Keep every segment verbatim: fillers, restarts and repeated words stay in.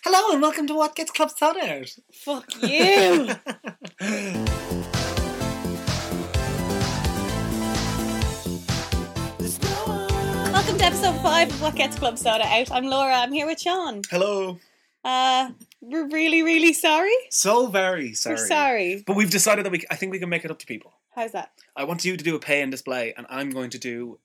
Hello and welcome to What Gets Club Soda Out. Fuck you. Welcome to episode five of What Gets Club Soda Out. I'm Laura, I'm here with Sean. Hello. Uh, we're really, really sorry. So very sorry. We're sorry. But we've decided that we, I think we can make it up to people. How's that? I want you to do a pay and display, and I'm going to do...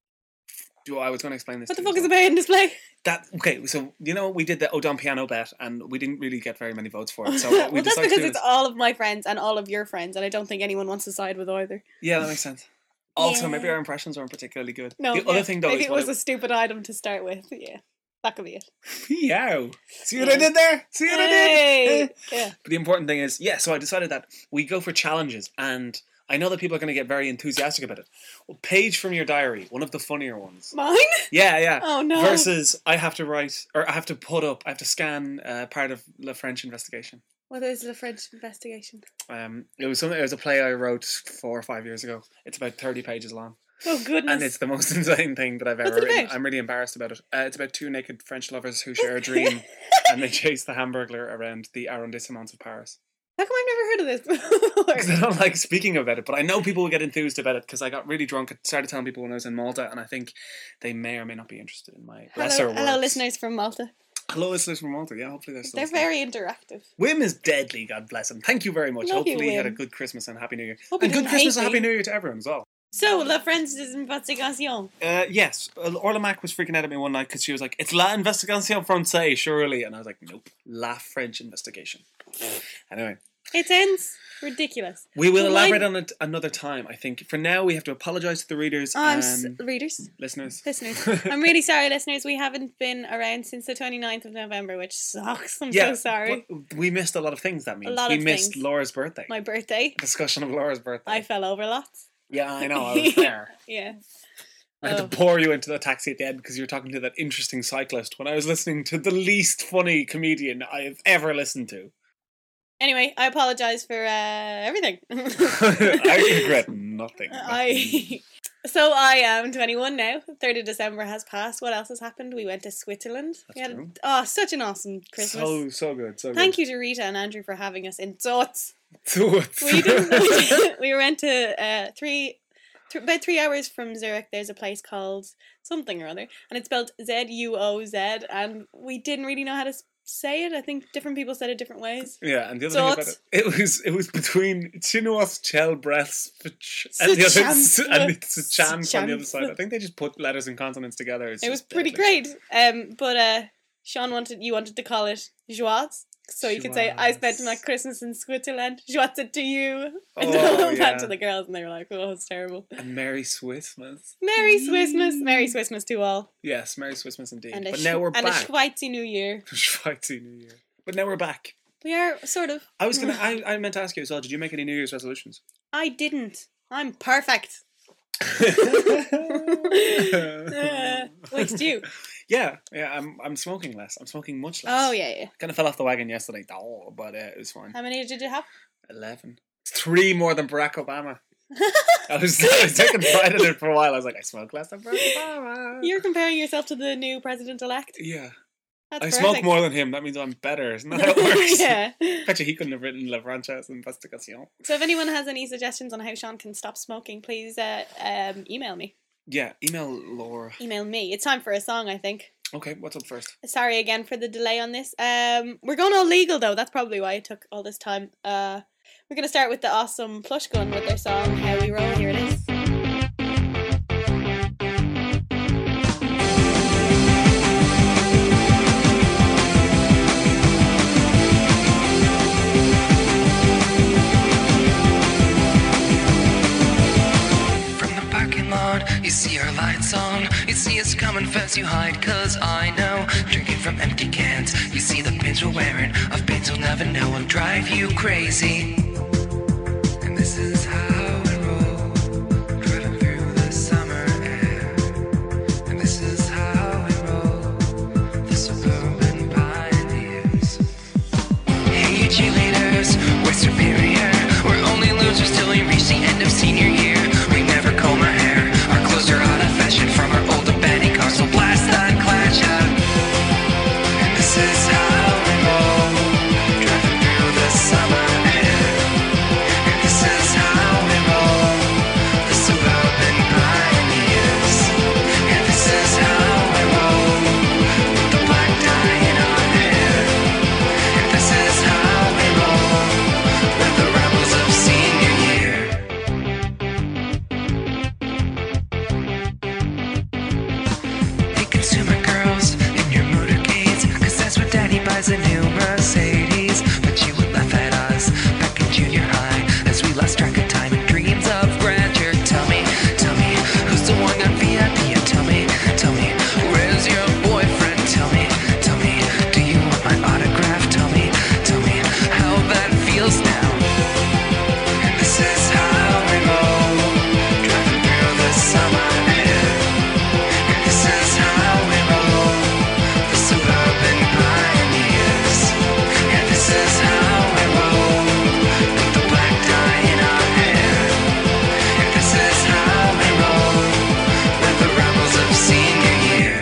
do I was going to explain this What to the fuck you. is a pay and display? That, okay, so, you know, we did the Odon Piano bet, and we didn't really get very many votes for it. So what we Well, that's decided because to do it's is, all of my friends and all of your friends, and I don't think anyone wants to side with either. yeah, that makes sense. Also, Yeah. maybe our impressions weren't particularly good. No, the yeah, other thing, though, maybe is it what was a stupid item to start with. Yeah, that could be it. Yow. See what Yeah. I did there? See what I Hey! did? Yeah. But the important thing is, yeah, so I decided that we go for challenges, and I know that people are going to get very enthusiastic about it. Well, page from your diary, one of the funnier ones. Mine? Yeah, yeah. Oh no. Versus I have to write, or I have to put up, I have to scan uh, part of the French investigation. What is the French investigation? Um, it was something. It was a play I wrote four or five years ago. It's about thirty pages long, Oh goodness. and it's the most insane thing that I've What's ever it written. about? I'm really embarrassed about it. Uh, it's about two naked French lovers who share a dream, and they chase the Hamburglar around the arrondissements of Paris. How come I've never heard of this before? Because I don't like speaking about it, but I know people will get enthused about it because I got really drunk and started telling people when I was in Malta, and I think they may or may not be interested in my lesser Hello, hello, works. listeners from Malta. Hello, listeners from Malta. Yeah, hopefully they're still They're listening. very interactive. Wim is deadly, God bless him. Thank you very much. Love you, Hopefully you had a Wim. good Christmas and Happy New Year. Hope you and good didn't Christmas hate and Happy me. New Year to everyone as well. So, La French des Investigations. Uh, yes, uh, Orla Mac was freaking out at me one night because she was like, it's La Investigation Francais, surely. And I was like, nope, La French Investigation. Anyway, It sounds ridiculous. we will But elaborate mine- on it another time, I think. For now, we have to apologise to the readers Oh, I'm and s- readers, listeners. listeners. I'm really sorry, listeners. We haven't been around since the twenty-ninth of November, which sucks. I'm Yeah, so sorry. but we missed a lot of things, that means. lot we of missed things. Laura's birthday. My birthday. Discussion of Laura's birthday. I fell over lots. Yeah, I know, I was there. Yeah. I had Oh. to pour you into the taxi at the end because you were talking to that interesting cyclist when I was listening to the least funny comedian I have ever listened to. Anyway, I apologise for uh, everything. I regret nothing. I so I am twenty-one now. Third of December has passed. What else has happened? We went to Switzerland. That's we had true. oh such an awesome Christmas. So, so good, so Thank good. you to Rita and Andrew for having us in Zotz. So We didn't. We went to uh, three, th- about three hours from Zurich. There's a place called something or other, and it's spelled Z U O Z. And we didn't really know how to s- say it. I think different people said it different ways. Yeah, and the other So thing about it's- it, it was it was between Chinois Chel Breath and the other Sichamp- and it's a champ on the Sichamp. other side. I think they just put letters and consonants together. It's It was just pretty deadly. great. Um, but uh, Sean wanted you wanted to call it Joie, so you could say I spent my Joie. Christmas in Switzerland. Joie to you. And Oh, that yeah. to the girls, and they were like, "Oh, it's terrible." And Merry Swissmas. Merry Swissmas, Merry Swissmas to all, Yes, Merry Swissmas indeed. and a but Sch- now we're and a back. Schweitzy New Year. Schweitzy New Year. But now we're back. We are sort of. I was gonna. I, I meant to ask you as well. Did you make any New Year's resolutions? I didn't. I'm perfect. Uh, wait, did you? Yeah, yeah. I'm. I'm smoking less. I'm smoking much less. Oh yeah, yeah. Kind of fell off the wagon yesterday. Oh, but uh, it was fine. How many did you have? Eleven. Three more than Barack Obama. I was, I was taking pride in it for a while. I was like, I smoke less than Barack Obama. You're comparing yourself to the new president elect. Yeah. That's I perfect. smoke more than him. That means I'm better. Isn't that how it works? Yeah. Bet you he couldn't have written La Franchise Investigation. So if anyone has any suggestions on how Sean can stop smoking, please uh, um, email me. Yeah, email Laura. Email me. It's time for a song, I think. Okay, what's up first? Sorry again for the delay on this. Um, we're going all legal though. That's probably why it took all this time. Uh, we're gonna start with the awesome Plush Gun with their song "How We Roll." Here it is. From the parking lot, you see our lights on. You see us coming fast, you hide, cause I know. Drinking from empty cans, you see the pins we're wearing. Of pins you'll never know will drive you crazy. And this is how we roll, driving through the summer air. And this is how we roll, the suburban pioneers. Hey, you cheerleaders, we're superior. We're only losers till we reach the end of senior year. We never comb our hair. Our clothes are out of fashion from our old abandoned cars. So blast that clash out. And this is how we has a new Mercedes, but you would laugh at us back in junior high as we lost track of time and dreams of grandeur. Tell me, tell me, who's the one got V I P? And tell me, tell me, where's your boyfriend? Tell me, tell me, do you want my autograph? Tell me, tell me, how that feels now. This is how we roll, driving through the summer air. And this is how we roll, the suburban pioneers. And this is how we roll, with the black dye in our hair. And this is how we roll, with the rebels of senior year.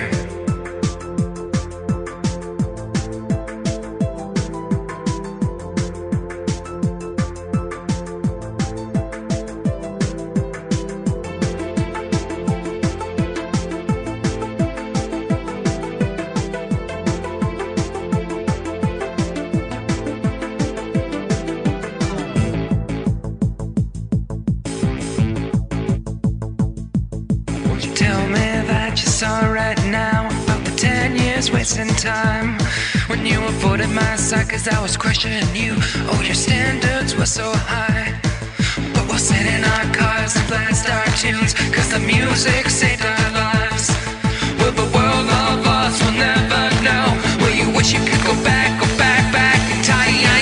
Won't you tell me that you saw right now about the ten years wasting time when you avoided my sight cause I was questioning you? Oh, your standards were so high, but we'll sit in our cars and blast our tunes cause the music saved our lives. Will the world of us will never know? Will you wish you could go back, go back, back in time?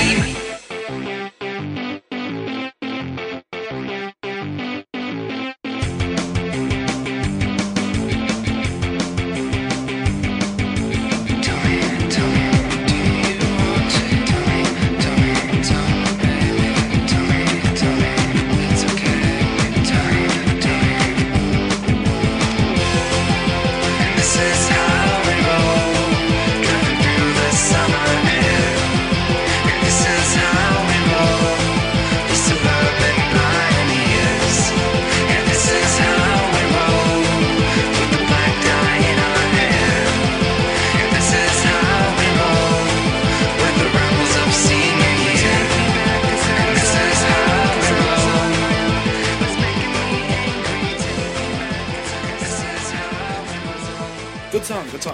Tell me, tell me, do you want to? Tell me, tell me, tell me, baby. Tell me, tell me, it's okay. Tell me, tell me. And this is how we roll, driving through the summer air. And this is how we roll, the suburban pioneers. And this is how we roll, with the black dye in our hair. And this is how we roll, with the rebels of senior year. And this is how we roll, what's making me angry? Take me back. This is how we roll. Good song, good song.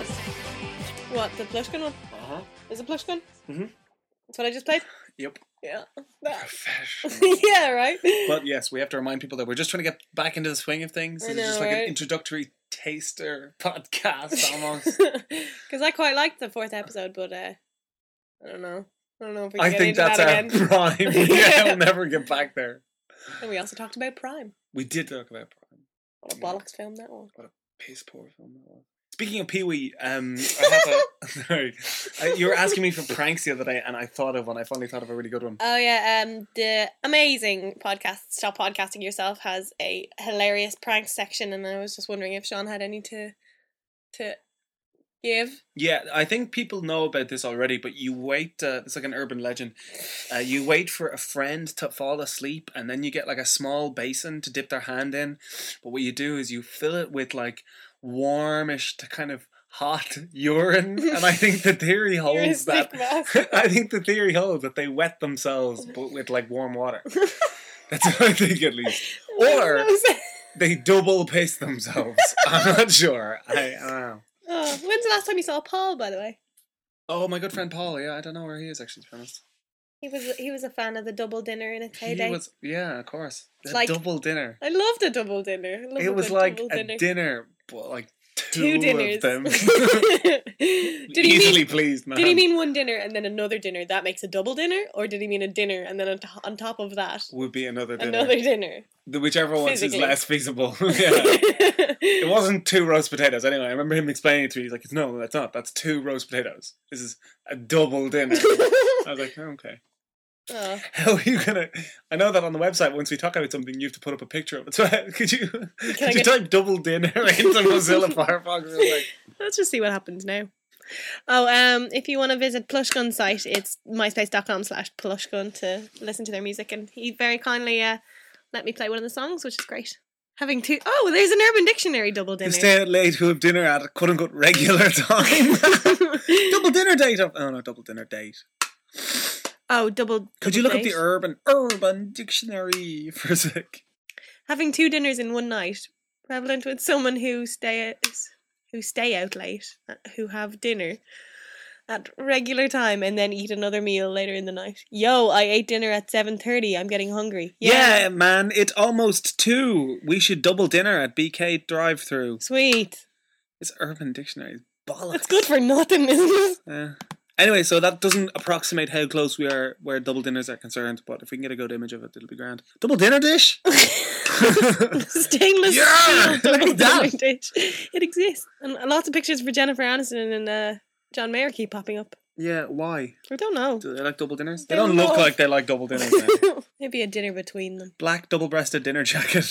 What, the plush gun one? Uh-huh. Is it plush gun? Mhm. That's what I just played? Yep. Yeah. Professional. Yeah, right? But yes, we have to remind people that we're just trying to get back into the swing of things. I It's know, just like an right? introductory taster podcast almost. Because I quite liked the fourth episode, but uh, I don't know. I don't know if we can I get think into that's that our again. prime. Yeah, we'll never get back there. And we also talked about Prime. We did talk about Prime. What a bollocks film that was. Piss poor film that was. Speaking of Pee Wee, um, I have a. Sorry, I, you were asking me for pranks the other day, and I thought of one. I finally thought of a really good one. Oh yeah, um, the amazing podcast Stop Podcasting Yourself has a hilarious prank section, and I was just wondering if Sean had any to to give. Yeah, I think people know about this already, but you wait. Uh, it's like an urban legend. Uh, you wait for a friend to fall asleep, and then you get like a small basin to dip their hand in. But what you do is you fill it with like warmish to kind of hot urine, and I think the theory You're a holds that. sick bastard. I think the theory holds that they wet themselves, but with like warm water. That's what I think, at least. Or they double piss themselves. I'm not sure. I, I don't know. Oh, when's the last time you saw Paul, by the way? Oh, my good friend Paul. Yeah, I don't know where he is actually, to be honest. He was he was a fan of the double dinner in its He heyday. was, yeah, of course. The Like- double dinner. I loved a double dinner. I love It a was good like double a dinner. dinner, but like two, Two dinners. of them. did he Easily mean pleased, man. did he mean one dinner and then another dinner that makes a double dinner, or did he mean a dinner and then on, to- on top of that Would be another dinner. another dinner? The, whichever one is Physically. less feasible. Yeah. It wasn't two roast potatoes anyway. I remember him explaining it to me. He's like, no, that's not. That's two roast potatoes. This is a double dinner. I was like, oh, okay. Oh. How are you gonna? I know that on the website, once we talk about something, you have to put up a picture of it. So could you? could I you get- type double dinner into Mozilla Firefox? It was like, Let's just see what happens now. Oh, um, if you want to visit Plushgun site, it's myspace.com slash plushgun to listen to their music, and he very kindly uh, let me play one of the songs, which is great. Having two oh, there's an Urban Dictionary double dinner. you stay out late, who have dinner at a quote unquote regular time. Double dinner date. Of, oh no, double dinner date. Oh, double. Could you double look up date. the Urban Urban Dictionary for a sec? Having two dinners in one night, prevalent with someone who stay who stay out late, uh, who have dinner. at regular time and then eat another meal later in the night. Yo, I ate dinner at seven thirty. I'm getting hungry. Yeah. yeah, man, it's almost two. We should double dinner at B K drive-thru. Sweet. It's Urban Dictionary. Bollocks. It's good for nothing, isn't it? Uh, anyway, so that doesn't approximate how close we are where double dinners are concerned, but if we can get a good image of it, it'll be grand. Double dinner dish? Stainless yeah, steel double look at that. dinner dish. It exists. And lots of pictures for Jennifer Aniston and uh, John Mayer keep popping up. Yeah, why? I don't know. Do they like double dinners? They, They don't look love- like they like double dinners now. Maybe a dinner between them. Black double-breasted dinner jacket.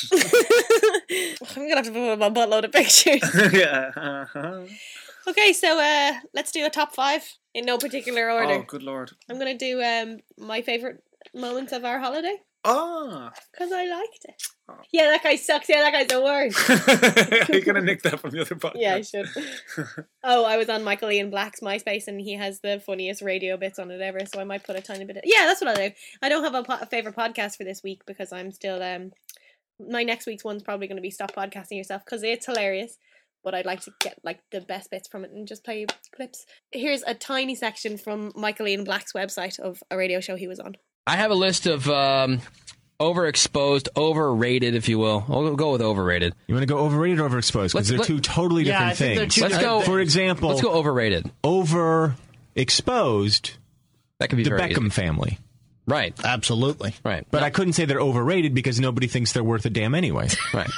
I'm going to have to put up a buttload of pictures. yeah. Uh-huh. Okay, so uh, let's do a top five in no particular order. Oh, good lord. I'm going to do um, my favourite moments of our holiday Ah. because I liked it. Oh. Yeah, that guy sucks. Yeah, that guy's the worst. Are you going to nick that from the other podcast? Yeah, I should. Oh, I was on Michael Ian Black's MySpace and he has the funniest radio bits on it ever, so I might put a tiny bit of... Yeah, that's what I'll do. I don't have a, po- a favourite podcast for this week because I'm still... um. My next week's one's probably going to be Stop Podcasting Yourself because it's hilarious. But I'd like to get like the best bits from it and just play clips. Here's a tiny section from Michael Ian Black's website of a radio show he was on. I have a list of um, overexposed, overrated, if you will. I'll go with overrated. You want to go overrated or overexposed? Let's- Because they're let- two totally Yeah, different I think they're things. two Let's different go. things. For example, Let's go overrated. overexposed, That could be the very Beckham easy. family. Right, Absolutely. right. But I couldn't say they're overrated because nobody thinks they're worth a damn anyway. Right.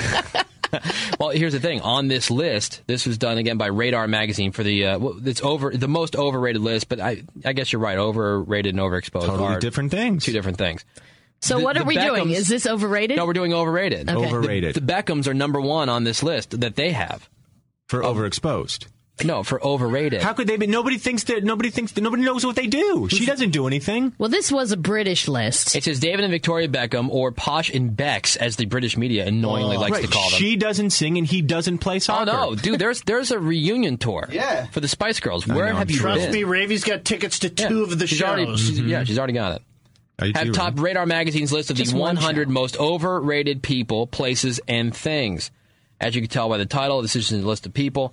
Well, here's the thing. On this list, this was done again by Radar Magazine for the uh, well, it's over the most overrated list. But I, I guess you're right. Overrated and overexposed Totally are different things. two different things. So The- what are the we doing? Beckhams- Is this overrated? No, we're doing overrated. Okay. Overrated The Beckhams are number one on this list that they have. for overexposed. No, for overrated. How could they be? Nobody thinks that. Nobody thinks that. Nobody knows what they do. She doesn't do anything. Well, this was a British list. It says David and Victoria Beckham, or Posh and Becks, as the British media annoyingly likes Right. to call them. She doesn't sing and he doesn't play Oh soccer. no, dude! There's there's a reunion tour. Yeah. For the Spice Girls. Where know, have you Trust been? me, Ravi's got tickets to Yeah. two of the she's shows. Already, she's, Yeah, she's already got it. Are you Have too, top right? Radar Magazine's list of Just the one one hundred show. most overrated people, places, and things. As you can tell by the title, this is a list of people.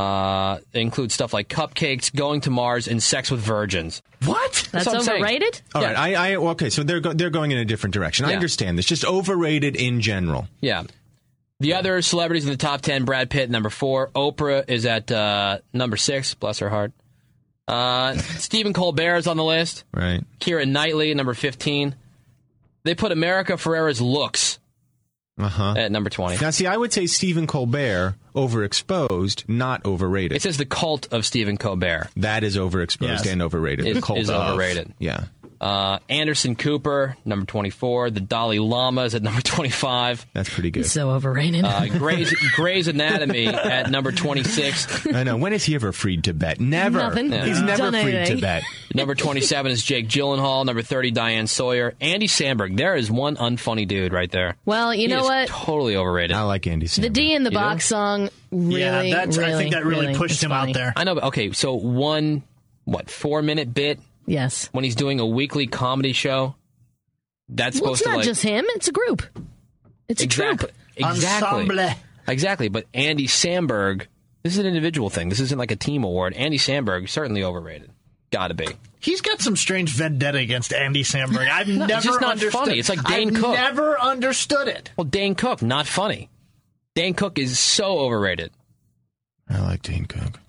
Uh, it includes stuff like cupcakes, going to Mars, and sex with virgins. What? That's what I'm saying. overrated? All Yeah. right, I, I okay. So they're go, they're going in a different direction. I Yeah. understand this. Just overrated in general. Yeah. The other celebrities in the top ten, Brad Pitt, number four. Oprah is at uh, number six, bless her heart. Uh, Stephen Colbert is on the list. Right. Keira Knightley, number fifteen. They put America Ferrera's looks Uh huh. at number twenty. Now, see, I would say Stephen Colbert overexposed, not overrated. It says the cult of Stephen Colbert. that is overexposed Yes. and overrated. Is- the cult is of. overrated. Yeah. Uh, Anderson Cooper, number twenty-four. The Dalai Lama is at number twenty-five. That's pretty good. So overrated. Uh, Grey's, Grey's Anatomy at number twenty-six. I know. When has he ever freed Tibet? Never. Nothing. Yeah. He's never Done freed anything. Tibet. Number twenty-seven is Jake Gyllenhaal. Number thirty, Diane Sawyer. Andy Samberg. There is one unfunny dude right there. well, you He know is what? Totally overrated. I like Andy Samberg. The D in the You Box do? song really, yeah, that's. really, I think that really, pushed is him funny. out there. I know, but okay, so one, what, four minute bit Yes. when he's doing a weekly comedy show? That's Well, supposed it's to not like. just him. It's a group. It's a exactly. troupe. Exactly. Ensemble. Exactly. But Andy Samberg, this is an individual thing. This isn't like a team award. Andy Samberg, certainly overrated. Gotta be. He's got some strange vendetta against Andy Samberg. I've never it's just not understood. funny. It's like Dane I've Cook. never understood it. Well, Dane Cook, not funny. Dane Cook is so overrated. I like Dane Cook.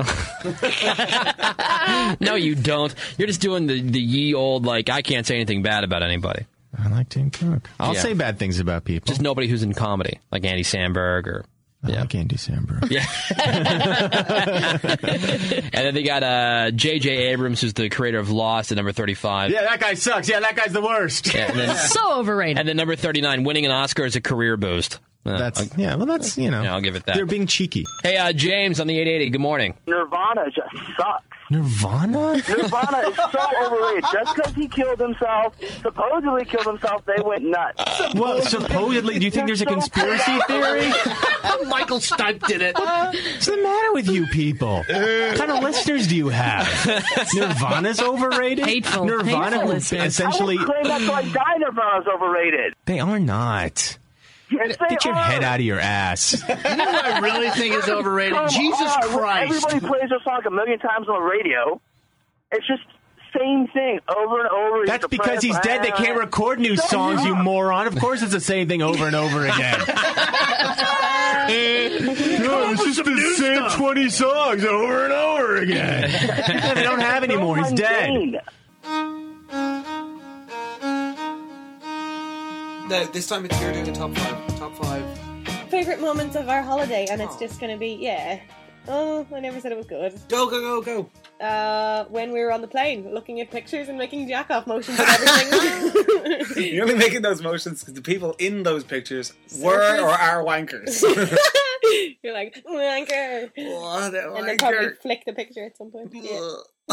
No, you don't. You're just doing the, the ye old, like, I can't say anything bad about anybody. I like Dane Cook. I'll Yeah. say bad things about people. Just nobody who's in comedy, like Andy Samberg or. I Yeah. like Andy Samberg. Yeah. And then they got uh, J J Abrams, who's the creator of Lost, at number thirty-five. Yeah, that guy sucks. Yeah, that guy's the worst. Yeah, and, then, So overrated. and then number thirty-nine, winning an Oscar is a career boost. Uh, That's I'll- yeah. Well, that's you know. Yeah, I'll give it that. They're being cheeky. Hey, uh, James on the eight eighty. Good morning. Nirvana just sucks. Nirvana. Nirvana is so overrated. Just because he killed himself, supposedly killed himself, they went nuts. Well, supposedly, do you think there's a conspiracy theory? Michael Stipe did it. What's the matter with you people? What kind of listeners do you have? Nirvana's overrated. Hateful, Nirvana hateful who listeners. essentially I would claim that till I die Nirvana's overrated. they are not. Yes, they Get your are. head out of your ass. You know what I really think is overrated? Come Jesus on. Christ. Everybody plays their song a million times on the radio. It's just same thing over and over. That's because he's dead. They can't record new songs, you moron. Of course it's the same thing over and over again. No, it's just the same twenty songs over and over again. Yeah, they don't have any more. He's dead. No, this time it's you're doing the top five. Top five. Favorite moments of our holiday, and it's just going to be, yeah. Oh, I never said it was good. Go, go, go, go. Uh, when we were on the plane, looking at pictures and making jack-off motions and everything. You're only making those motions because the people in those pictures were or are wankers. You're like, wanker. What a And then wanker. probably flick the picture at some point. Yeah.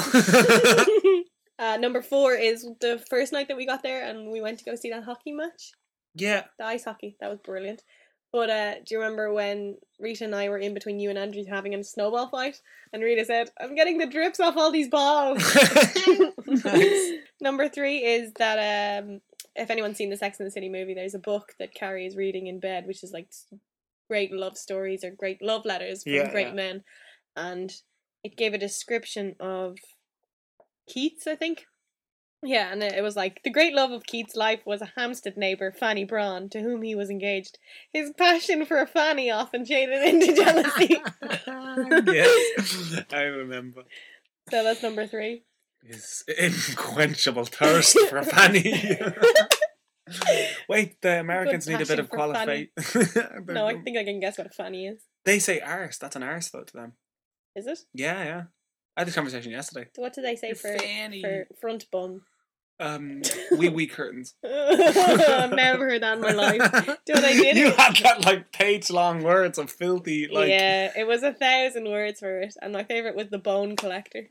uh, number four is the first night that we got there and we went to go see that hockey match. Yeah. The ice hockey. That was brilliant. But uh, do you remember when Rita and I were in between you and Andrew having a snowball fight? And Rita said, I'm getting the drips off all these balls. Nice. Number three is that um, if anyone's seen the Sex and the City movie, there's a book that Carrie is reading in bed, which is like great love stories or great love letters from Yeah, great yeah. men. And it gave a description of Keats, I think. Yeah, and it was like, the great love of Keats' life was a Hampstead neighbour, Fanny Braun, to whom he was engaged. His passion for Fanny often shaded into jealousy. Yes, I remember. So that's number three. His unquenchable thirst for Fanny. Wait, the Americans need a bit passion of for qualification. No, I think I can guess what a fanny is. They say arse. That's an arse, though, to them. Is it? Yeah, yeah. I had this conversation yesterday. So what do they say Your for, fanny. for front bum? Um, wee wee curtains. I've never heard that in my life. Do what I did? You had that like page long words of filthy like. Yeah, it was a thousand words for it, and my favorite was the bone collector.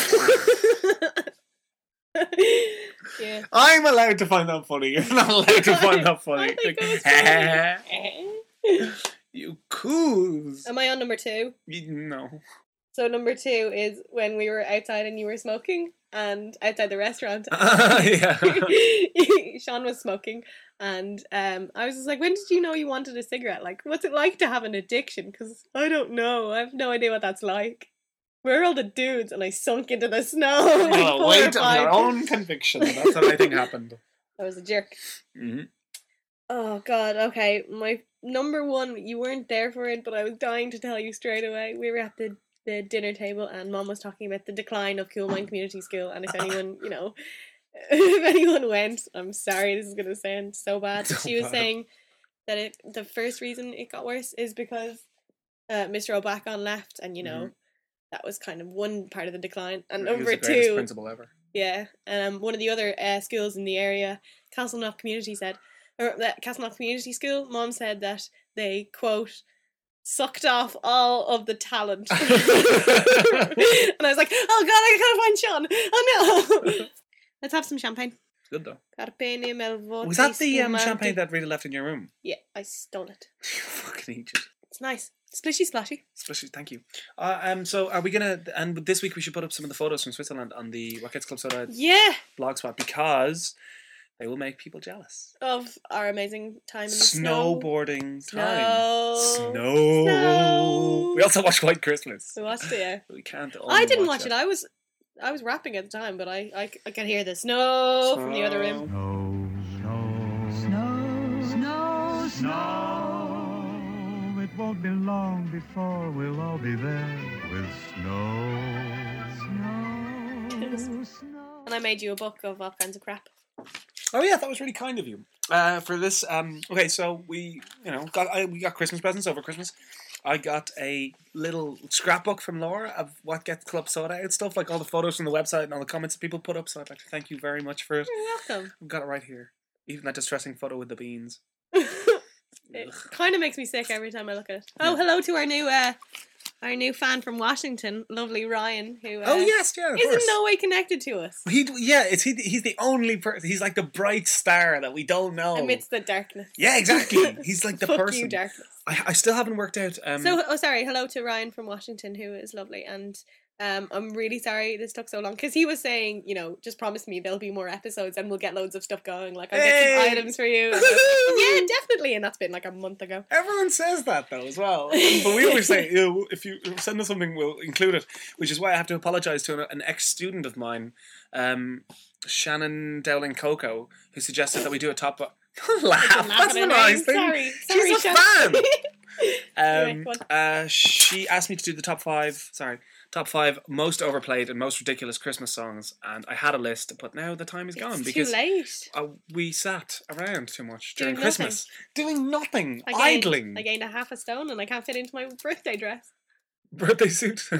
Yeah. I'm allowed to find that funny. You're not allowed to find that funny. I think Like, it was funny. you coos. Am I on number two? You, no. So number two is when we were outside and you were smoking, and outside the restaurant. Uh, yeah. Sean was smoking, and um, I was just like, when did you know you wanted a cigarette? Like, what's it like to have an addiction? Because I don't know. I have no idea what that's like. Where are all the dudes? And I sunk into the snow. Like Oh, four weight or of five. your own conviction. That's what I think happened. I was a jerk. Mm-hmm. Oh God. Okay, my number one. You weren't there for it, but I was dying to tell you straight away. We were at the the dinner table, and Mom was talking about the decline of Cool Mine Community School, and if anyone, you know, if anyone went, I'm sorry, this is gonna sound so bad. But So she was bad. saying that it the first reason it got worse is because uh, Mister O'Bacon left, and you know. Mhm. That was kind of one part of the decline, and He was number the greatest two, principal ever. yeah, um, one of the other uh, schools in the area, Castleknock Community said, or that Castleknock Community School, Mom said that they quote sucked off all of the talent, and I was like, oh God, I gotta find Sean. Oh no, let's have some champagne. Good though. Carpene Melvotti Was that the um, Spumanti. champagne that Rita left in your room? Yeah, I stole it. You fucking idiot. It's nice, splishy splashy. Especially, thank you. Uh, um, so are we gonna? And this week we should put up some of the photos from Switzerland on the What Gets Club Soda Yeah, blogspot because they will make people jealous. of our amazing time in the snow. Snowboarding time. Snow. Snow. Snow. We also watched White Christmas. We watched it. Yeah. We can't. I only didn't watch it. it. I was, I was rapping at the time, but I, I, I can hear the snow from the other room. Snow, snow, it won't be long before we'll all be there with snow. Snow, snow. And I made you a book of all kinds of crap. Oh yeah, that was really kind of you. Uh, for this, um, okay, so we, you know, got I, we got Christmas presents over Christmas. I got a little scrapbook from Laura of What Gets Club Soda out stuff, like all the photos from the website and all the comments that people put up. So I'd like to thank you very much for it. You're welcome. I've got it right here. Even that distressing photo with the beans. It kind of makes me sick every time I look at it. Oh, hello to our new, uh, our new fan from Washington, lovely Ryan, who uh, Oh yes, yeah, of is course. in no way connected to us He, yeah, it's he. He's the only person. He's like the bright star that we don't know. amidst the darkness. Yeah, exactly. He's like the Fuck person. you, darkness. I, I still haven't worked out. Um, So, oh, sorry. Hello to Ryan from Washington, who is lovely, and Um, I'm really sorry this took so long because he was saying, you know, just promise me there'll be more episodes and we'll get loads of stuff going. Like I'll get some Hey! items for you. And I was like, yeah, definitely. And that's been like a month ago. Everyone says that though as well, but we always say, you know, if you send us something, we'll include it. Which is why I have to apologise to an, an ex-student of mine, um, Shannon Dowling Coco, who suggested that we do a top. Laugh. laugh That's at a her nice name. thing. Sorry. She's Sorry, a Shannon. fan. Anyway, Um, go on. uh, she asked me to do the top five. Sorry, top five most overplayed and most ridiculous Christmas songs, and I had a list, but now the time is gone It's because too late. uh, we sat around too much during Doing Christmas, doing nothing, I gained, idling. I gained a half a stone and I can't fit into my birthday dress. Birthday suit, I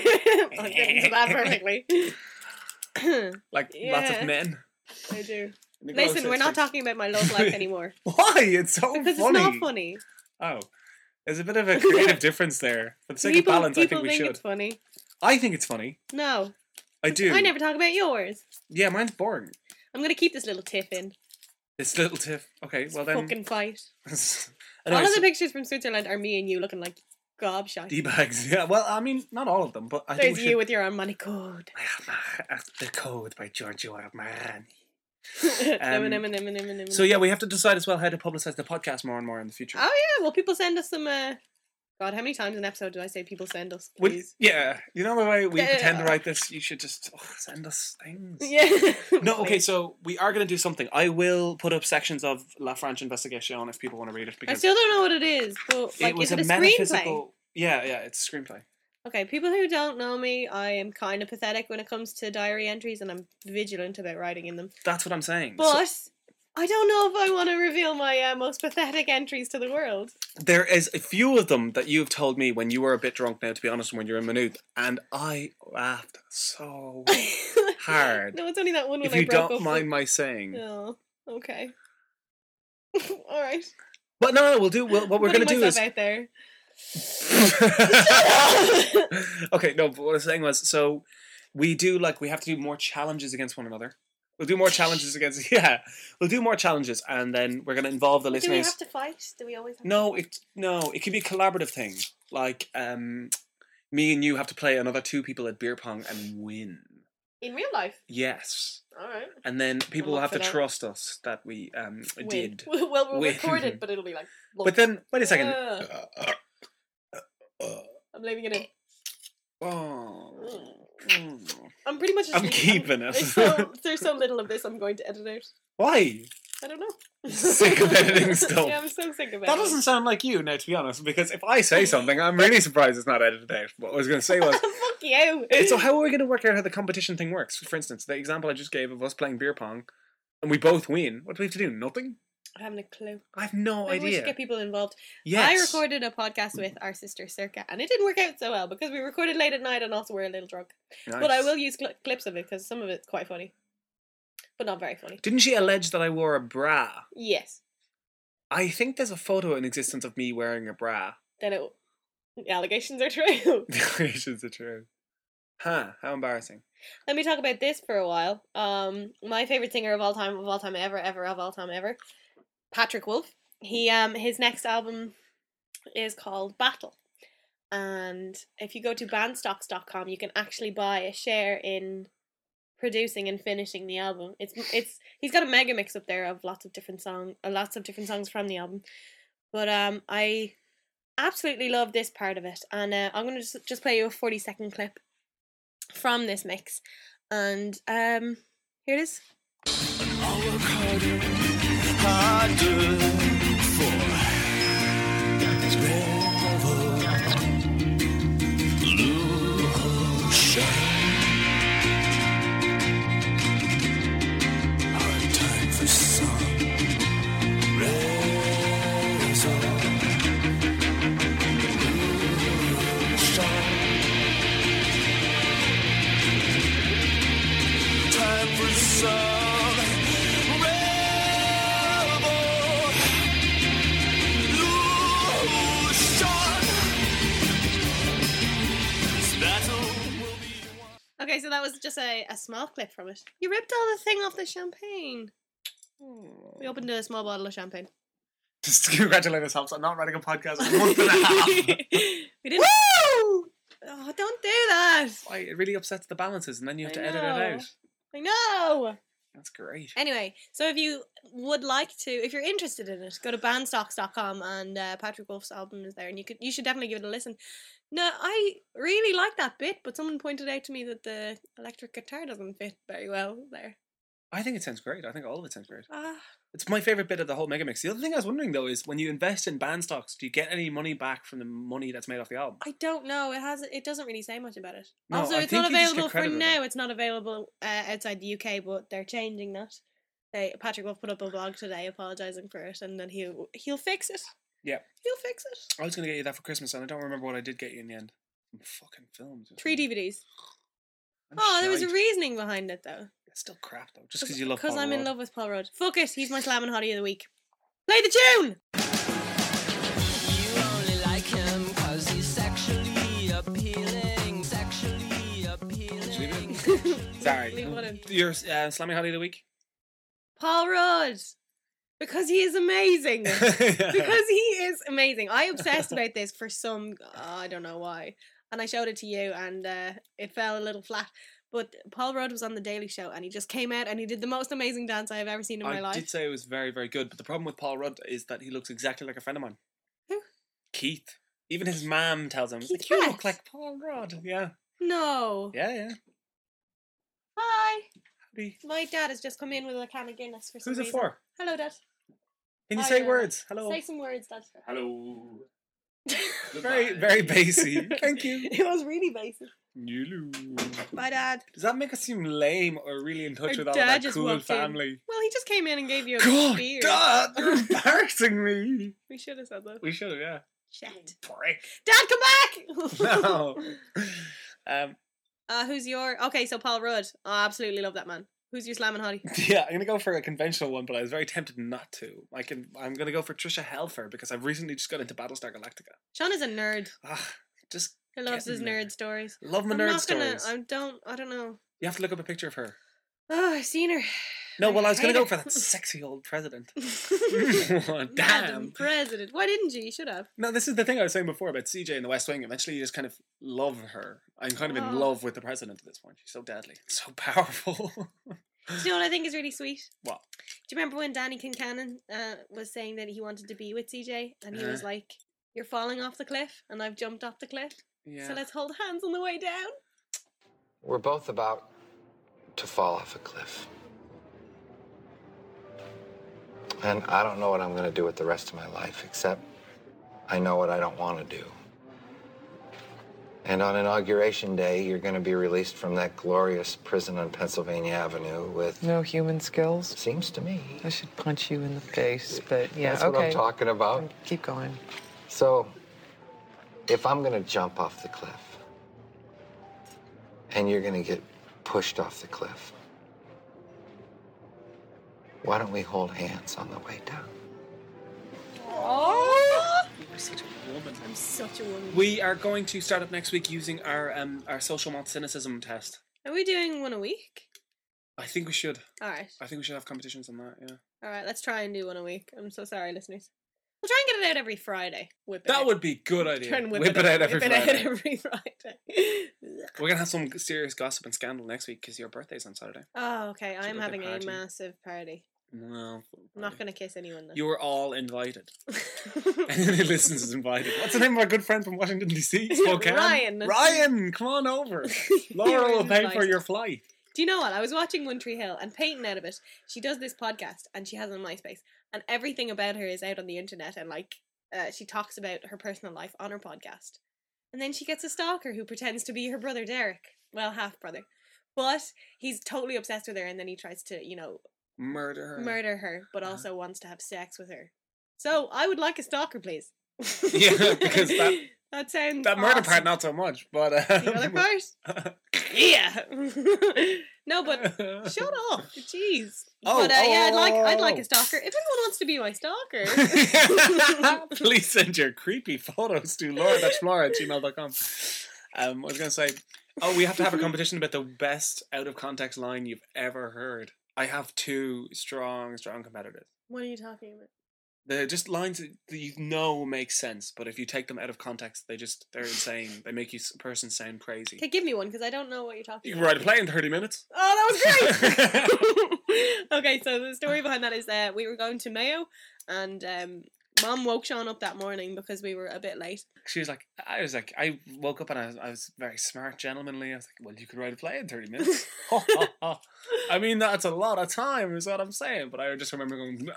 fit into that perfectly. like lots Yeah. of men. I do. Nicole Listen, says we're not like- talking about my love life anymore. Why? It's so Because funny. it's not funny. Oh, there's a bit of a creative difference there. For the sake people of balance, I people think we think should. it's funny. I think it's funny. No. I do. I never talk about yours. Yeah, mine's boring. I'm going to keep this little tiff in. This little tiff. Okay, well then. Fucking fight. Anyway, all of so- the pictures from Switzerland are me and you looking like gobshite. D-bags, yeah. Well, I mean, not all of them, but I There's think we you should... with your Armani code. The Code by Giorgio Armani. Emin, Emin, Emin, Emin, Emin. So yeah, we have to decide as well how to publicise the podcast more and more in the future. Oh yeah, well people send us some, uh... God, how many times an episode do I say people send us, We- please? yeah, you know the way we Yeah. pretend to write this, you should just oh, send us things. Yeah. No, okay, so we are going to do something. I will put up sections of La French Investigation if people want to read it. I Because still don't know what it is, but like, it was is it a, a screenplay? metaphysical... Yeah, yeah, it's a screenplay. Okay, people who don't know me, I am kind of pathetic when it comes to diary entries, and I'm vigilant about writing in them. That's what I'm saying. But So I don't know if I want to reveal my uh, most pathetic entries to the world. there is a few of them that you've told me when you were a bit drunk now, to be honest, when you were in Maynooth, and I laughed so hard. No, it's only that one when If I you broke don't up mind with- my saying. No, okay. All right. But no, no, we'll do. We'll, what we're going to Putting do is. myself out there. Okay, no, but what I was saying was, so we do like we have to do more challenges against one another. We'll do more challenges against. Yeah, we'll do more challenges, and then we're going to involve the Do we listeners. have to fight? Do we always have No, to fight? it no, it could be a collaborative thing. Like, um, me and you have to play another two people at beer pong and win. In real life? Yes, All right. and then people will up have for to that. trust us that we um Win. did. well, we'll Win. record it, but it'll be like... But then, wait a second. Uh, I'm leaving it in. Oh. I'm pretty much just I'm leaving- keeping it. There's so, there's so little of this I'm going to edit out. Why? I don't know. Sick of editing stuff. Yeah, I'm so sick of it. That doesn't sound like you, now, to be honest, because if I say something, I'm really surprised it's not edited out. What I was going to say was... Fuck you. So how are we going to work out how the competition thing works? For instance, the example I just gave of us playing beer pong, and we both win. What do we have to do? Nothing? I haven't a clue. I have no Maybe we idea. should get people involved. Yes. I recorded a podcast with our sister Circa, and it didn't work out so well because we recorded late at night and also we're a little drunk. Nice. But I will use cl- clips of it because some of it's quite funny, but not very funny. Didn't she allege that I wore a bra? Yes. I think there's a photo in existence of me wearing a bra. Then it. The allegations are true. The allegations are true. Huh, how embarrassing. Let me talk about this for a while. Um, my favorite singer of all time, of all time ever, ever, of all time ever, Patrick Wolf. He um his next album is called Battle, and if you go to bandstocks dot com, you can actually buy a share in producing and finishing the album. It's it's he's got a mega mix up there of lots of different song, uh, lots of different songs from the album. But um, I absolutely love this part of it, and uh, I'm gonna just just play you a forty second clip from this mix, and um, here it is. I'll work harder, harder for revolution. Hard time for some resolution. Time for some Okay, so that was just a, a small clip from it. You ripped all the thing off the champagne. We opened a small bottle of champagne. Just to congratulate ourselves on not writing a podcast in a month and a half. We didn't. Woo! Oh, Oh, don't do that. Why? It really upsets the balances, and then you have I to edit know. it out. I know. That's great. Anyway, so if you would like to, if you're interested in it, go to bandstocks dot com and uh, Patrick Wolf's album is there, and you could you should definitely give it a listen. No, I really like that bit, but someone pointed out to me that the electric guitar doesn't fit very well there. I think it sounds great. I think all of it sounds great. Ah, It's my favorite bit of the whole Megamix. The other thing I was wondering though is when you invest in band stocks, do you get any money back from the money that's made off the album? I don't know. It has. It doesn't really say much about it. No, also, I it's think not you just get available for credit with now. It's not available uh, outside the U K, but they're changing that. They, Patrick Wolf put up a blog today apologising for it, and then he'll he'll fix it. Yeah. He'll fix it. I was gonna get you that for Christmas, and I don't remember what I did get you in the end. Some fucking films. or Three something. D V Ds. I'm Oh, there was a shite. reason behind it though. It's still crap though, just because you love. Because Paul I'm in Rudd. love with Paul Rudd. Fuck it, he's my slamming hottie of the week. Play the tune. You only like him cause he's sexually appealing, sexually appealing. Sorry. Leave it in. Your uh, slamming hottie of the week. Paul Rudd. Because he is amazing. Because he is amazing. I obsessed about this for some, uh, I don't know why. And I showed it to you and uh, it fell a little flat. But Paul Rudd was on The Daily Show and he just came out and he did the most amazing dance I have ever seen in my I life. did say it was very, very good, but the problem with Paul Rudd is that he looks exactly like a friend of mine. Who? Keith. Even his mum tells him, Keith like, you look Rex? like Paul Rudd. Yeah. No. Yeah, yeah. Hi. Howdy. My dad has just come in with a can of Guinness for some Who's it reason. for? Hello, Dad. Can you Hi, say Dad. words? Hello. Say some words, Dad. Hello. Very, very bassy. Thank you. It was really basic. Hello. Bye, Dad. Does that make us seem lame or really in touch Our with all dad that just cool walked in. family? Well, he just came in and gave you a God, beer. Dad, you're embarrassing me. We should have said that. We should have, yeah. Shit. Prick. Dad, come back! No. Um, Uh, who's your... Okay, so Paul Rudd. Oh, I absolutely love that man. Who's your slamming hottie? yeah, I'm gonna go for a conventional one, but I was very tempted not to. I can. I'm gonna go for Trisha Helfer because I've recently just got into Battlestar Galactica. Sean is a nerd. Ah, just He loves his getting there. nerd stories. Love my I'm nerd not gonna... stories. I don't... I don't know. You have to look up a picture of her. Oh, I've seen her. No, well, I was gonna hate go her. for that sexy old president. Madam Damn. President. Why didn't you? You should have. No, this is the thing I was saying before about C J in the West Wing. Eventually, you just kind of love her. I'm kind of in Oh. love with the president at this point. She's so deadly, so powerful. Do you know what I think is really sweet? What? Do you remember when Danny Kincannon uh, was saying that he wanted to be with C J? And he was Uh-huh. like, you're falling off the cliff and I've jumped off the cliff. Yeah. So let's hold hands on the way down. We're both about to fall off a cliff. And I don't know what I'm going to do with the rest of my life, except I know what I don't want to do. And on Inauguration Day, you're going to be released from that glorious prison on Pennsylvania Avenue with... No human skills? Seems to me. I should punch you in the face, but yeah, That's okay. what I'm talking about. Keep going. So, if I'm going to jump off the cliff, and you're going to get pushed off the cliff, why don't we hold hands on the way down? Oh! You're such a woman. I'm such a woman. We are going to start up next week using our um our social malt cynicism test. Are we doing one a week? I think we should. All right. I think we should have competitions on that. Yeah. All right, let's try and do one a week. I'm so sorry, listeners. We'll try and get it out every Friday. Whip it That out. would be a good idea. Try and whip, Whip it out every whip it out Friday. every Friday. We're gonna have some serious gossip and scandal next week because your birthday's on Saturday. Oh, okay. I'm like a having a party. massive party. No, I'm not going to kiss anyone though. you were all invited. Anyone who listens is invited. What's the name of our good friend from Washington D C? Spokane. Ryan. Ryan, come on over. Laura You're will pay for invited. your flight. Do you know what? I was watching One Tree Hill and Peyton out of it. She does this podcast and she has it on MySpace and everything about her is out on the internet and like uh, she talks about her personal life on her podcast. And then she gets a stalker who pretends to be her brother Derek. Well, half brother. But he's totally obsessed with her and then he tries to, you know, Murder her. murder her, but also wants to have sex with her. So I would like a stalker, please. Yeah, because that that sounds that murder awesome. part not so much, but uh, The other part? Yeah. No, but shut up. Jeez. Oh, but uh, yeah, I'd like I'd like oh. a stalker. If anyone wants to be my stalker. please send your creepy photos to laura dot flora at gmail dot com. Um, I was going to say, oh, we have to have a competition about the best out of context line you've ever heard. I have two strong, strong competitors. What are you talking about? They're just lines that you know make sense, but if you take them out of context, they just, they're insane. They make you a person sound crazy. Okay, give me one, because I don't know what you're talking You about. can write a play in thirty minutes. Oh, that was great! Okay, so the story behind that is that we were going to Mayo, and um, Mom woke Sean up that morning because we were a bit late. She was like, I was like, I woke up and I was, I was very smart, gentlemanly. I was like, well, you could write a play in thirty minutes. I mean, that's a lot of time, is what I'm saying. But I just remember going,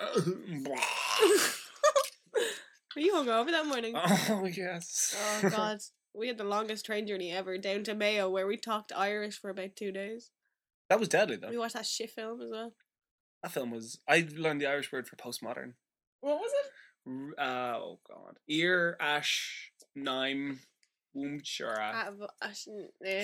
Were you hungover that morning? oh, yes. Oh, God. We had the longest train journey ever down to Mayo, where we talked Irish for about two days. That was deadly, though. We watched that shit film as well. That film was, I learned the Irish word for postmodern. What was it? R- Uh, oh, God. Ear, ash, nime, wumchara. Ah, but I shouldn't- eh.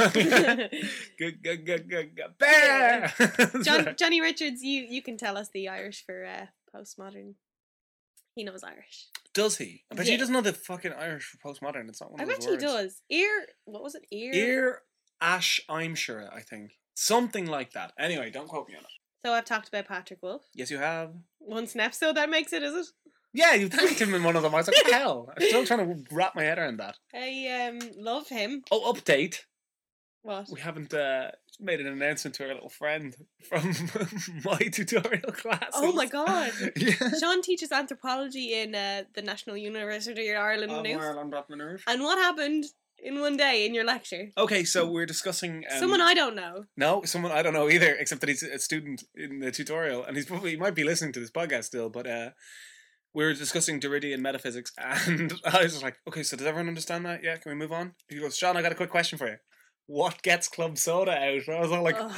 Good, good, good, good, good. Bear! John, Johnny Richards, you, you can tell us the Irish for uh, postmodern. He knows Irish. Does he? I bet Yeah. he doesn't know the fucking Irish for postmodern. It's not one I of bet those he words. does. Ear, what was it? Ear? Ear, ash, I'm sure, I think. Something like that. Anyway, don't quote me on it. So I've talked about Patrick Wolf. Yes, you have. Once an episode, that makes it, is it? Yeah, you thanked him in one of them. I was like, what the hell? I'm still trying to wrap my head around that. I um love him. Oh, update. What? We haven't uh, made an announcement to our little friend from my tutorial class. Oh my god. Yeah. Sean teaches anthropology in uh, the National University of Ireland. Of Maynooth. Ireland, up Maynooth. And what happened in one day in your lecture? Okay, so we're discussing... Um, Someone I don't know. No, someone I don't know either, except that he's a student in the tutorial, and he's probably, he might be listening to this podcast still, but uh, we were discussing Derridian metaphysics, and I was just like, okay, so does everyone understand that? Yeah, can we move on? He goes, Sean, I got a quick question for you. What gets club soda out? I was all like, oh,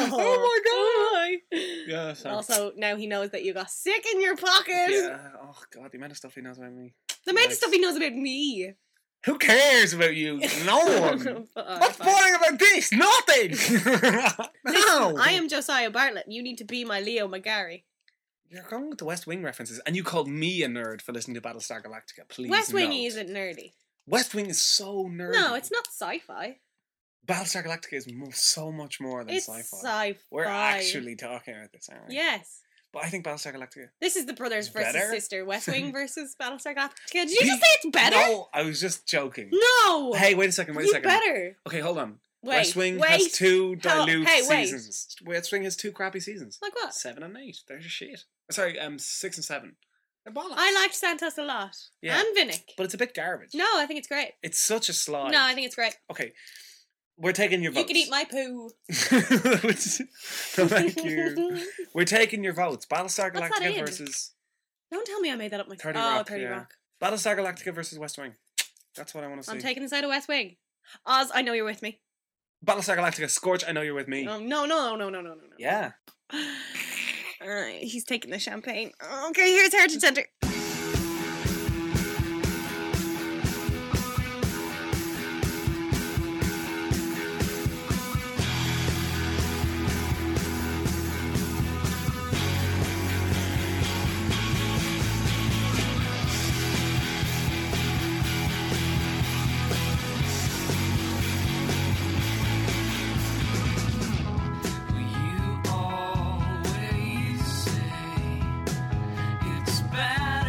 my god! Yeah, so. Also, now he knows that you got sick in your pocket. Yeah, oh god, the amount of stuff he knows about me. The amount of Yikes. stuff he knows about me. Who cares about you? No one. Uh, What's fine. boring about this? Nothing! No! I am Josiah Bartlett. You need to be my Leo McGarry. You're going with the West Wing references, and you called me a nerd for listening to Battlestar Galactica. Please, West Wing no. isn't nerdy. West Wing is so nerdy. No, it's not sci-fi. Battlestar Galactica is mo- so much more than It's sci-fi. sci-fi. We're actually talking about this, aren't we? Yes. But I think Battlestar Galactica... This is the brothers versus Better? sister. West Wing versus Battlestar Galactica. Did you just say it's better? No, I was just joking. No! Hey, wait a second, wait You a second. better. Okay, hold on. Wait, West Wing wait. has two How- dilute hey, wait. seasons. West Wing has two crappy seasons. Like what? Seven and eight. They're just shit. Sorry, um, six and seven. They're bollocks. I liked Santos a lot. Yeah. And Vinnick. But it's a bit garbage. No, I think it's great. It's such a slide. No, I think it's great. Okay, we're taking your You votes. can eat my poo. No, thank you. We're taking your votes. Battlestar What's that Galactica in? versus Don't tell me I made that up myself. thirty oh, Rock. thirty yeah. Rock. Battlestar Galactica versus West Wing. That's what I want to see. I'm taking the side of West Wing. Oz, I know you're with me. Battlestar Galactica. Scorch, I know you're with me. Oh, no, no, no, no, no, no, no. Yeah. Alright, he's taking the champagne. Okay, here's Heritage Centre. You always say it's bad.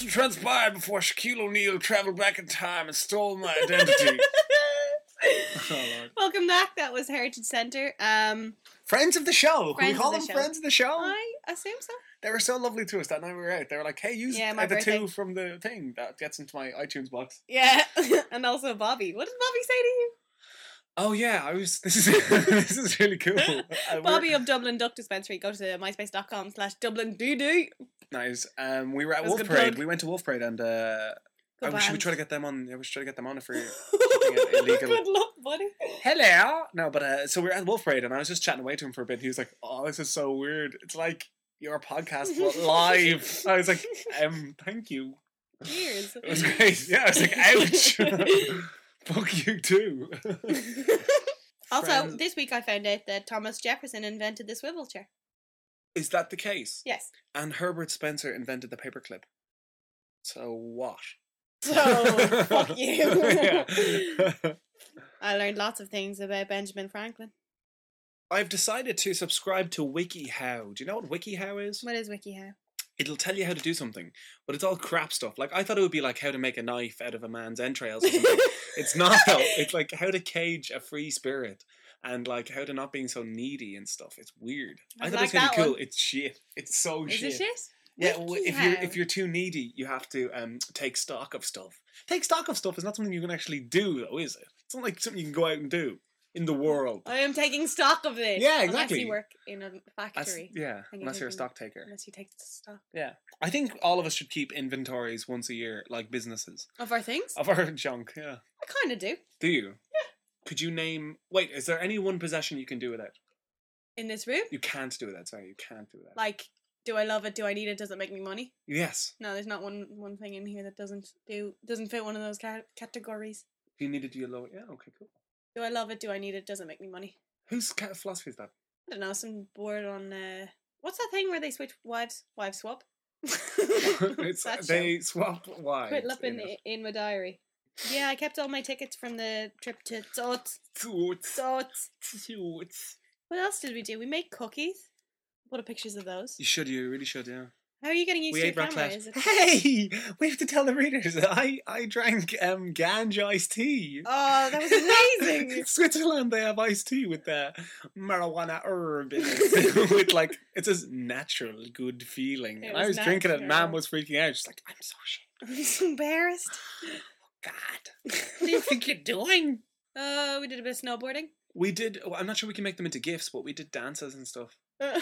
transpired before Shaquille O'Neal travelled back in time and stole my identity. Oh, Lord. Welcome back. That was Heritage Centre. Um, Friends of the show. Can we Friends call of them the show. friends of the show? I assume so. They were so lovely to us that night we were out. They were like, hey, you Yeah, my are the birthday. two from the thing that gets into my iTunes box. Yeah, and also Bobby. What did Bobby say to you? Oh, yeah, I was. This is this is really cool. Uh, we're- Bobby of Dublin Duck Dispensary. Go to myspace.com slash Dublin D D. Nice. Um, we were at That was a Wolf good Parade. plug. We went to Wolf Parade and uh, Good I wish we band. try to get them on. Yeah, we should try to get them on if we're keeping it illegal. Good luck, buddy. Hello. No, but uh, so we were at Wolf Parade and I was just chatting away to him for a bit. He was like, "Oh, this is so weird. It's like your podcast but live." I was like, "Um, thank you." Cheers. It was great. Yeah, I was like, "Ouch." Fuck you too. Also, Friends. this week I found out that Thomas Jefferson invented the swivel chair. Is that the case? Yes. And Herbert Spencer invented the paperclip. So what? So, fuck you. Yeah. I learned lots of things about Benjamin Franklin. I've decided to subscribe to WikiHow. Do you know what WikiHow is? What is WikiHow? It'll tell you how to do something, but it's all crap stuff. Like, I thought it would be like how to make a knife out of a man's entrails or something. It's not, though. It's like how to cage a free spirit and like how to not being so needy and stuff. It's weird. I, I thought like it was that really cool. one. It's shit. It's so Is shit. it shit? Yeah, w- if you're WikiHow. if you're too needy, you have to um take stock of stuff. Take stock of stuff is not something you can actually do, though, is it? It's not like something you can go out and do in the world. I am taking stock of this. Yeah, Unless exactly. you work in a That's- factory. yeah, and unless you're a taking- stock taker. Unless you take the stock. Yeah, I think all of us should keep inventories once a year, like businesses Of our things? of our junk. Yeah, I kind of do. do you? Yeah. Could you name? Wait, is there any one possession you can do without? In this room? You can't do without. Sorry, you can't do that. Like, do I love it? Do I need it? Does it make me money? Yes. No, there's not one one thing in here that doesn't do doesn't fit one of those ca- categories. If you needed to, you low. Yeah. Okay. Cool. Do I love it? Do I need it? Does it make me money? Whose ca- philosophy is that? I don't know. Some board on uh, what's that thing where they switch wives? Wives swap. it's That they show. swap wives. Quit up in in it. in my diary. Yeah, I kept all my tickets from the trip to Zot. Toots. Zot. Toots. What else did we do? We made cookies. What are pictures of those? You should. You really should. Yeah. How are you getting used We to ate your camera? raclette. Is it? Hey, we have to tell the readers. I I drank um ganja iced tea. Oh, that was amazing. In Switzerland, they have iced tea with the marijuana herb in it. With like, it's a natural, good feeling. It and I was was drinking it, and Mom natural. was freaking out. She's like, "I'm so ashamed. I'm so embarrassed. God, what do you think you're doing?" Uh, we did a bit of snowboarding. We did. Well, I'm not sure we can make them into gifts, but we did dances and stuff.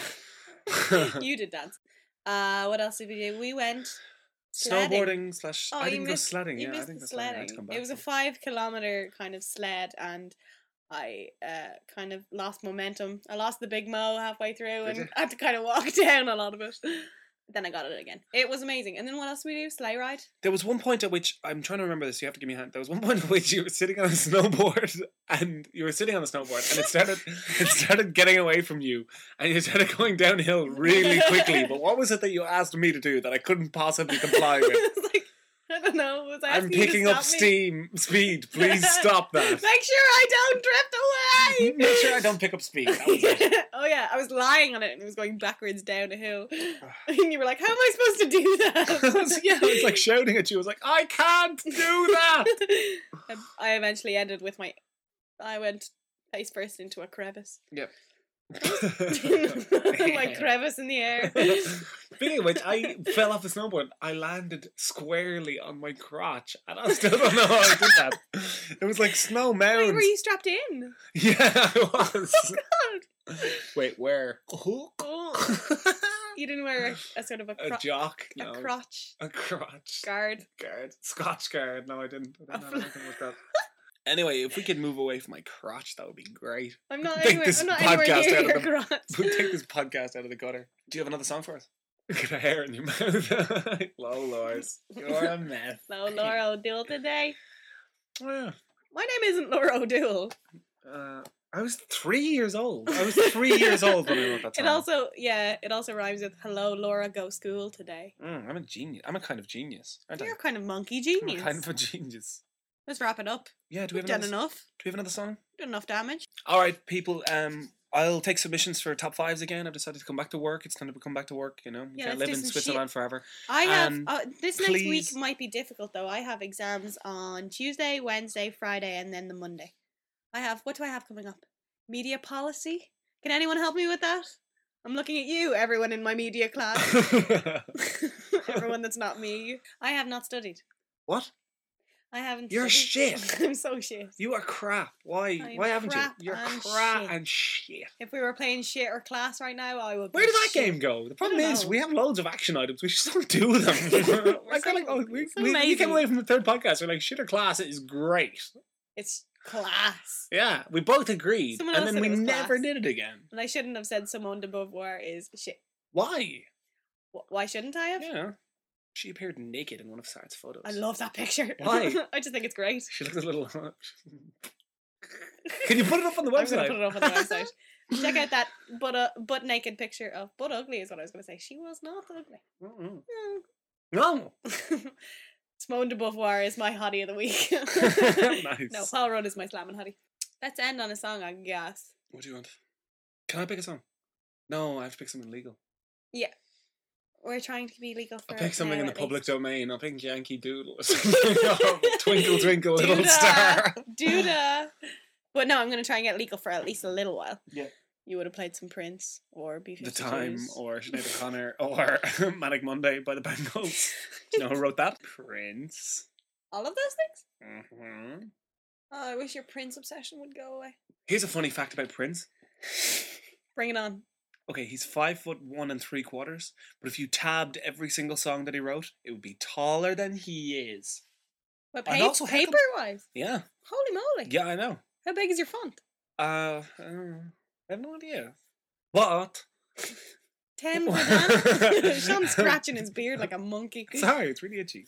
You did dance. Uh, what else did we do? We went sledding. Snowboarding slash. Oh, I you didn't go missed- sledding. You Yeah, I missed think the that's sledding. I had to sledding. come back It was a from. five kilometer kind of sled, and I uh, kind of lost momentum. I lost the big mo halfway through, Did and you? I had to kind of walk down a lot of it. Then I got it again. It was amazing. And then what else did we do? Sleigh ride. There was one point at which I'm trying to remember this. You have to give me a hand. There was one point at which you were sitting on a snowboard, and you were sitting on the snowboard, and it started it started getting away from you, and you started going downhill really quickly. But what was it that you asked me to do that I couldn't possibly comply with? It was like, I don't know. Was I I'm asking you to picking up stop me? steam speed. Please stop that. Make sure I don't drift away. Make sure I don't pick up speed. That was it. Oh yeah, I was lying on it and it was going backwards down a hill. And you were like, "How am I supposed to do that?" Yeah, I was like shouting at you. I was like, I can't do that. And I eventually ended with my. I went face first into a crevice. Yep. My crevice in the air. Speaking of which, I fell off the snowboard. I landed squarely on my crotch, and I still don't know how I did that. It was like snow Wait, mounds. were you strapped in? Yeah, I was. God. Wait, where? Oh. You didn't wear a, a sort of a, A cro- jock? a No. crotch A crotch. guard. Guard. Scotch guard. No, I didn't. I didn't A have anything like that. Anyway, if we could move away from my crotch, that would be great. I'm not Take anywhere. this I'm not anywhere podcast near out of your the- crotch. We'll take this podcast out of the gutter. Do you have another song for us? Get a hair in your mouth. Low Lars. You're a mess. No, Laura O'Doul today. Oh, yeah. My name isn't Laura O'Doul. Uh, I was three years old. I was three years old when I wrote that song. It also, yeah, it also rhymes with "Hello, Laura, go school today." Mm, I'm a genius. I'm a kind of genius. Aren't You're I? kind of monkey I'm genius. a kind of a genius. Let's wrap it up. Yeah, do we We've have done another, enough. Do we have another song? Done enough damage. All right, people. Um, I'll take submissions for top fives again. I've decided to come back to work. It's time to come back to work, you know. You Yeah, can't let's live do in some Switzerland shit. forever. I have Um, uh, this next week please- might be difficult though. I have exams on Tuesday, Wednesday, Friday, and then the Monday. I have what do I have coming up? Media policy. Can anyone help me with that? I'm looking at you, everyone in my media class. Everyone that's not me. I have not studied. What? I haven't. You're studied. shit. I'm so shit. You are crap. Why? I'm Why haven't crap you? You're and crap shit. and shit. If we were playing shit or class right now, I would. Where be did that shit. game go? The problem don't is know. we have loads of action items. We just don't do them. I feel like oh, we, so we, we lazy. came away from the third podcast. We're like, shit or class is great. It's class. Yeah, we both agreed, Someone and else then said we it was never class. did it again. And I shouldn't have said Simone de Beauvoir is shit. Why? Wh- Why shouldn't I have? Yeah, she appeared naked in one of Sarah's photos. I love that picture. Why? I just think it's great. She looks a little. Can you put it up on the I'm website? gonna put it up on the website. Check out that butt uh, butt naked picture of butt ugly is what I was gonna say. She was not ugly. Mm-mm. No. No. Simone de Beauvoir is my hottie of the week. Nice. No, Paul Rudd is my slamming hottie. Let's end on a song, I guess. What do you want? Can I pick a song? No, I have to pick something legal. Yeah. We're trying to be legal for I'll pick something now, in the at public least. domain. I'll pick Yankee Doodle. or something. Twinkle, twinkle, little Doodah, star. Doodah. But no, I'm going to try and get legal for at least a little while. Yeah. You would have played some Prince or B The fifty-twos. Time, or Sinead O'Connor, or Manic Monday by the Bangles. Do you know who wrote that? Prince. All of those things? hmm Oh, I wish your Prince obsession would go away. Here's a funny fact about Prince. Bring it on. Okay, he's five foot one and three quarters, but if you tabbed every single song that he wrote, it would be taller than he is. What, And pa- also heck of- paper wise? Yeah. Holy moly. Yeah, I know. How big is your font? Uh, uh I have no idea. What? Ten for that? Sean's scratching his beard like a monkey. Sorry, it's really itchy.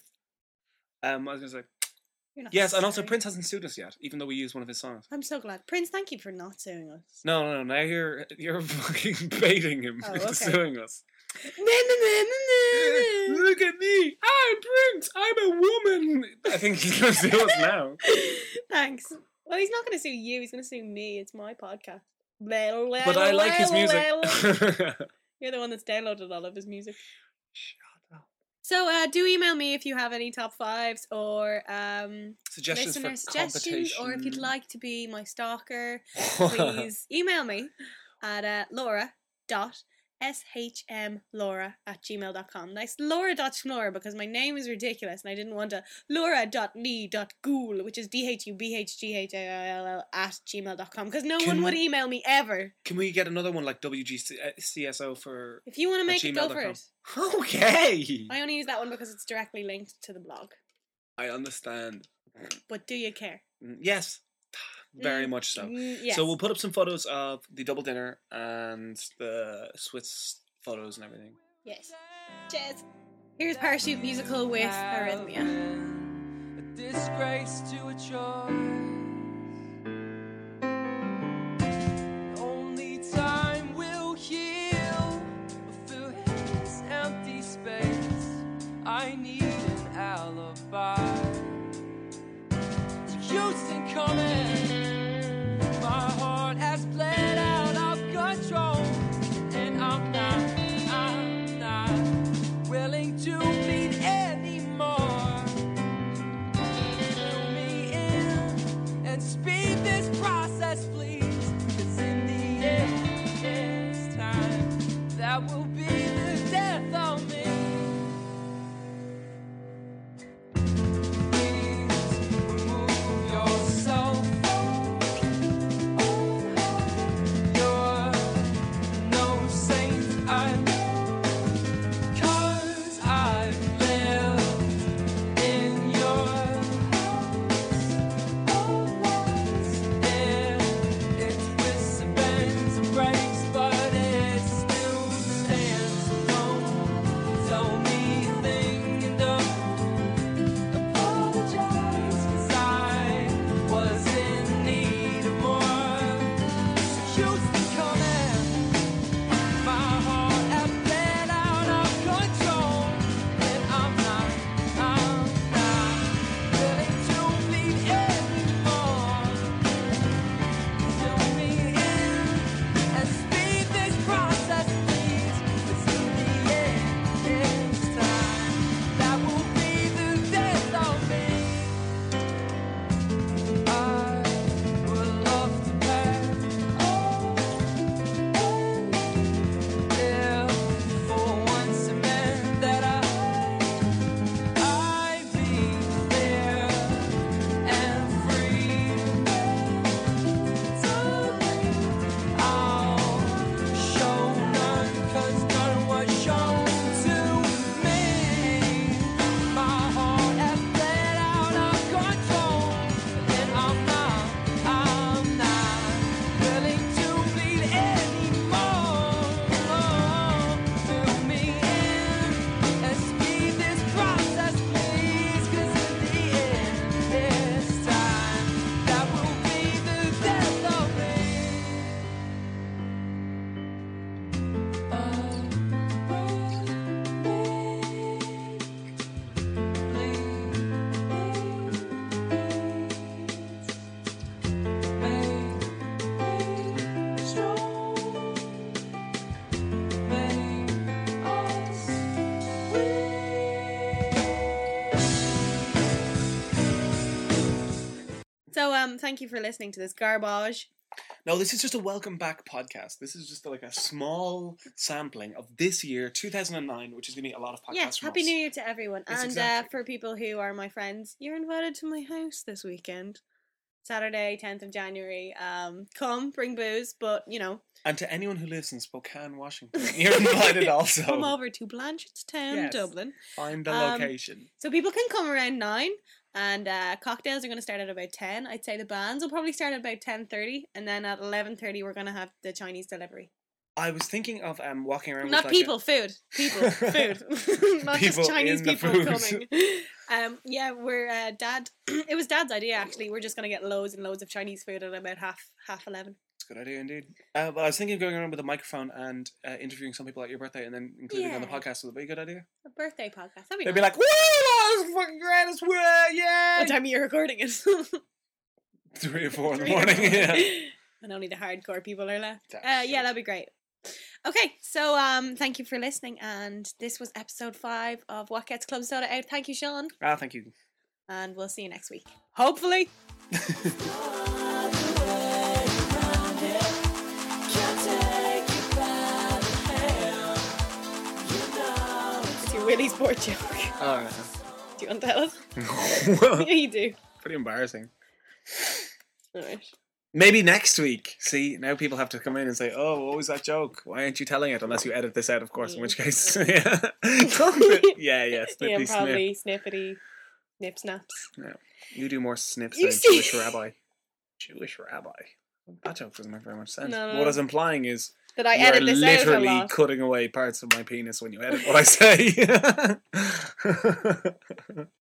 Um, I was gonna say You're not yes, and also sorry. Prince hasn't sued us yet, even though we used one of his songs. I'm so glad. Prince, thank you for not suing us. No, no, no. Now you're you're fucking baiting him Oh, into okay. suing us. Na, na, na, na, na. Look at me! I'm Prince. I'm a woman. I think he's gonna sue us now. Thanks. Well, he's not going to sue you. He's going to sue me. It's my podcast. Well, well, But I like his well, music. well. You're the one that's downloaded all of his music. Shut up. So, uh, do email me if you have any top fives or um, Suggestions listener for suggestions, or if you'd competition. like to be my stalker, please email me at uh, Laura dot shmlaura at gmail dot com. Nice Laura dot Schmlaura because my name is ridiculous and I didn't want to Laura dot lee dot ghoul, which is D H U B H G H A I L L at gmail dot com because no Can one would we- email me ever. Can we get another one like W G C S O for? If you want to at make it, go for gmail it. dot com? Okay. I only use that one because it's directly linked to the blog. I understand. But do you care? Mm, Yes, very Mm, much so. mm, yes. So we'll put up some photos of the double dinner and the Swiss photos and everything. Yes. Cheers. Here's Parachute Musical with Arrhythmia. A disgrace to a choice. Only time will heal or fill his empty space. I need an alibi. It's Houston coming. My heart has bled out of control, and I'm not, I'm not willing to bleed anymore. Fill me in and speed this process, please. 'Cause in the end, this time, that will be the death of me. Please remove yourself So um, thank you for listening to this garbage. No, this is just a welcome back podcast. This is just like a small sampling of this year, two thousand nine, which is going to be a lot of podcasts Yes, from Happy us. New Year to everyone. Yes, and exactly. uh, for people who are my friends, you're invited to my house this weekend. Saturday, tenth of January. Um, come, bring booze, but, you know. And to anyone who lives in Spokane, Washington, you're invited also. Come over to Blanchardstown, Yes. Dublin. Find the Um, location. So people can come around nine, and uh, cocktails are going to start at about ten. I'd say the bands will probably start at about ten thirty, and then at eleven thirty we're going to have the Chinese delivery. I was thinking of um, walking around Not with like people, food. People, food. Not People just Chinese in the people food. coming. Um, yeah, we're uh, dad. It was dad's idea actually. We're just gonna get loads and loads of Chinese food at about half half eleven. It's a good idea indeed. Uh, but I was thinking of going around with a microphone and uh, interviewing some people at your birthday and then including on the Yeah. podcast. Would that be a good idea? A birthday podcast. That'd be. They'd be nice. like, "Woo, that was fucking great! It's woo, yeah!" What time are you recording it? Three or four in the Three or morning. four. Yeah. And only the hardcore people are left. That's Uh, yeah, that'd be great. Okay, so um, thank you for listening, and this was episode five of What Gets Club Soda Out. Thank you, Sean, Ah, thank you. and we'll see you next week. Hopefully. It's your Willy Sport joke. All right. Do you want to tell us? Well, Yeah, you do. pretty embarrassing. Alright. Maybe next week. See, now people have to come in and say, "Oh, what was that joke? Why aren't you telling it?" Unless you edit this out, of course. In which case, yeah, yeah, yeah, snippy Yeah, snip. probably snippety, snip snaps. No, you do more snips You than a see- Jewish rabbi. Jewish rabbi. That joke doesn't make very much sense. No, no. What I was implying is That I you edit are this out a literally lot. cutting away parts of my penis when you edit what I say.